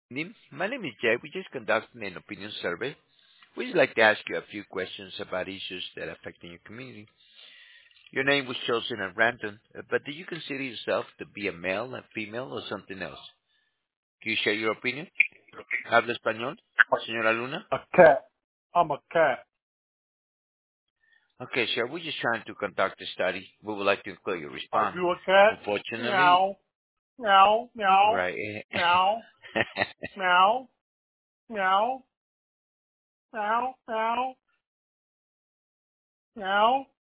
My name is Jay. We just conducted an opinion survey. We'd like to ask you a few questions about issues that affect your community. Your name was chosen at random, but do you consider yourself to be a male, a female, or something else? Can you share your opinion? ¿Habla español, señora Luna? A cat. I'm a cat. Okay, sir. We're just trying to conduct a study. We would like to include your Are response. you a cat? Unfortunately, Meow. Meow. Meow. right. Meow. Meow. Meow. Meow. Meow. Meow.